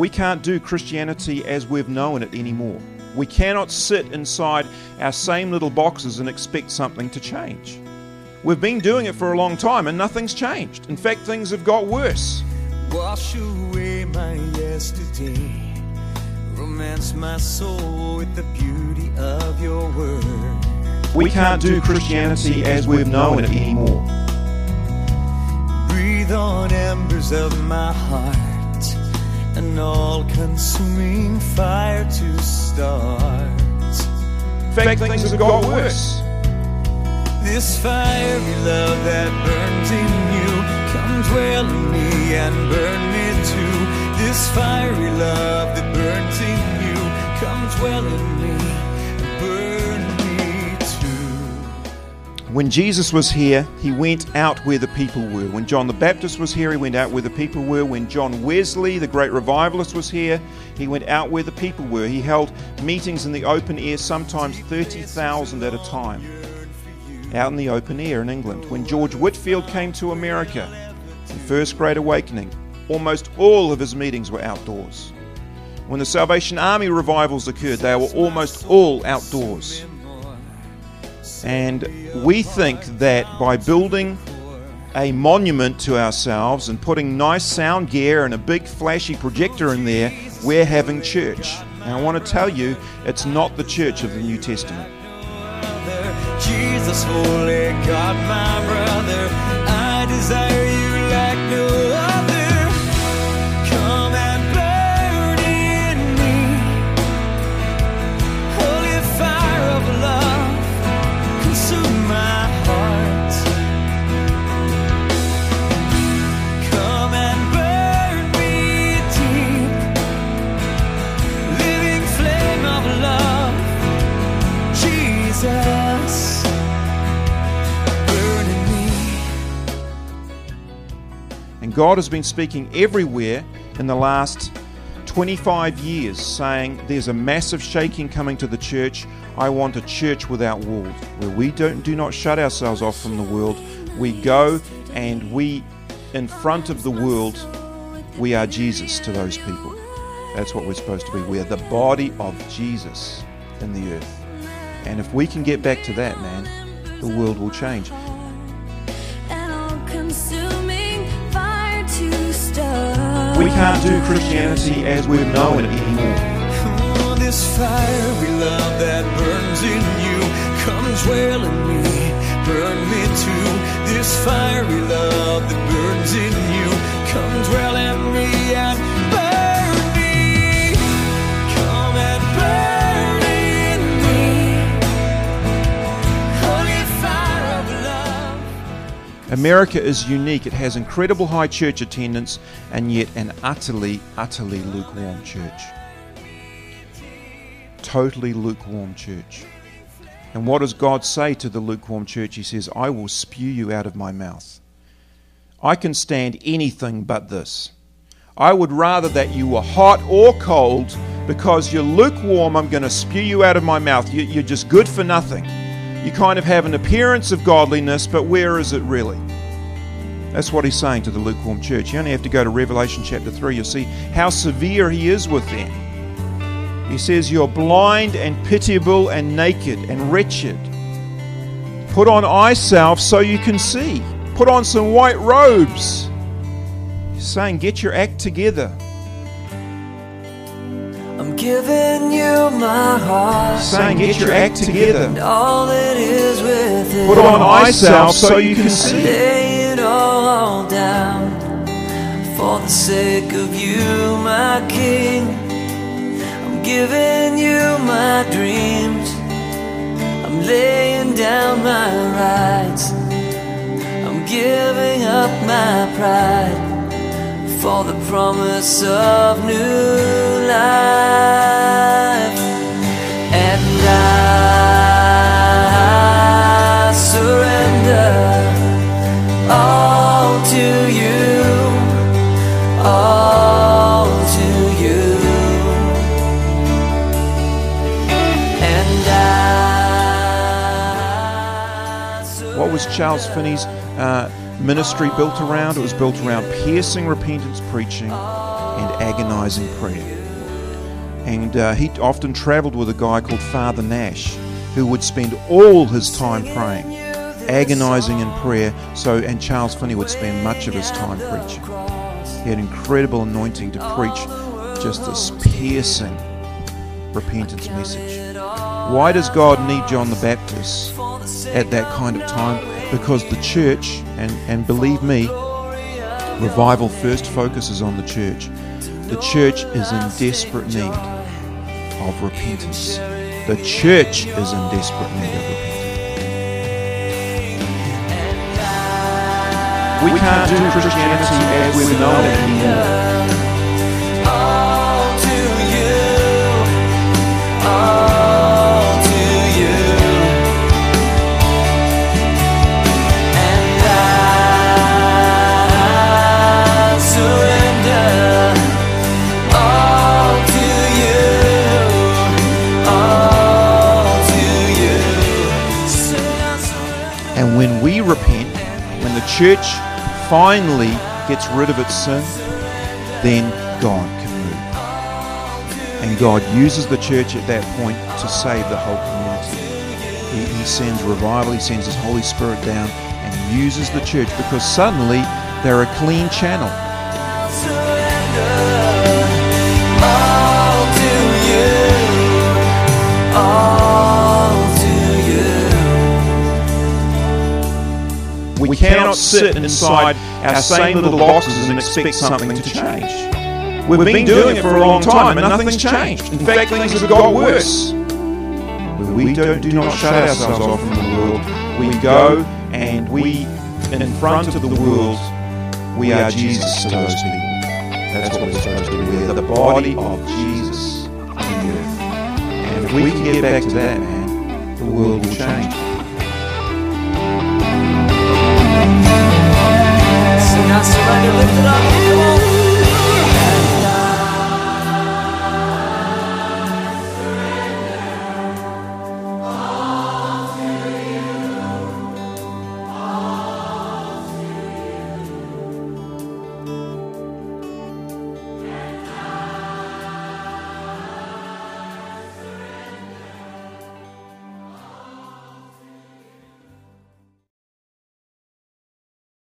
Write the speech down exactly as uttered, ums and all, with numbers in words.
We can't do Christianity as we've known it anymore. We cannot sit inside our same little boxes and expect something to change. We've been doing it for a long time and nothing's changed. In fact, things have got worse. Wash away my yesterday, romance my soul with the beauty of your word. We can't do Christianity as we've known it anymore. Breathe on embers of my heart, an all-consuming fire to start. In fact, things have got worse. This fiery love that burns in you, come dwell in me and burn me too. This fiery love that burns in you, come dwell in me and burn me too. When Jesus was here, he went out where the people were. When John the Baptist was here, he went out where the people were. When John Wesley, the great revivalist, was here, he went out where the people were. He held meetings in the open air, sometimes thirty thousand at a time, out in the open air in England. When George Whitefield came to America, the First Great Awakening, almost all of his meetings were outdoors. When the Salvation Army revivals occurred, they were almost all outdoors. And we think that by building a monument to ourselves and putting nice sound gear and a big flashy projector in there, we're having church. And I want to tell you, it's not the church of the New Testament. Jesus, holy God, my brother, I desire you like no other. Come and burn in me, holy fire of love, consume my heart. Come and burn me deep, living flame of love, Jesus. And God has been speaking everywhere in the last twenty-five years, saying there's a massive shaking coming to the church. I want a church without walls, where we don't do not shut ourselves off from the world. We go and we, in front of the world, we are Jesus to those people. That's what we're supposed to be. We are the body of Jesus in the earth. And if we can get back to that, man, the world will change. We can't do Christianity as we've known it anymore. Oh, this fiery love that burns in you, come dwell in me, burn me too. This fiery love that burns in you, come dwell in me and burn me. Come and burn in me, holy fire of love. America is unique. It has incredible high church attendance and yet an utterly, utterly lukewarm church. Totally lukewarm church. And what does God say to the lukewarm church? He says, I will spew you out of my mouth. I can stand anything but this. I would rather that you were hot or cold. Because you're lukewarm, I'm going to spew you out of my mouth. You're just good for nothing. You kind of have an appearance of godliness, but where is it really? That's what he's saying to the lukewarm church. You only have to go to Revelation chapter three. You'll see how severe he is with them. He says, you're blind and pitiable and naked and wretched. Put on eye salve so you can see. Put on some white robes. He's saying, get your act together. I'm giving you my heart. He's saying, get your act together. And all that is within. Put on eye salve so you can see. Lay it all down for the sake of you, my King. I'm giving you my dreams. I'm laying down my rights. I'm giving up my pride for the promise of new life. And I surrender all to you, all to you. And I surrender. What was Charles Finney's uh, ministry built around? It was built around piercing repentance preaching, and agonizing prayer. And uh, he often traveled with a guy called Father Nash, who would spend all his time praying, agonizing in prayer. So, and Charles Finney would spend much of his time preaching. He had incredible anointing to preach just this piercing repentance message. Why does God need John the Baptist at that kind of time? Because the church, and, and believe me, revival first focuses on the church. The church is in desperate need of repentance. The church is in desperate need of repentance. We can't do Christianity as we know it anymore. And when we repent, when the church finally gets rid of its sin, then God can move. And God uses the church at that point to save the whole community. He, he sends revival, He sends His Holy Spirit down and uses the church, because suddenly they're a clean channel. We cannot sit inside our same little boxes and expect something to change. We've been doing it for a long time and nothing's changed. In fact, things have got worse. We don't, do not shut ourselves off from the world. We go and we, in front of the world, we are Jesus to those people. That's what we're supposed to be. We're the body of Jesus on the earth. And if we can get back to that, man, the world will change. I surrender, lift it up.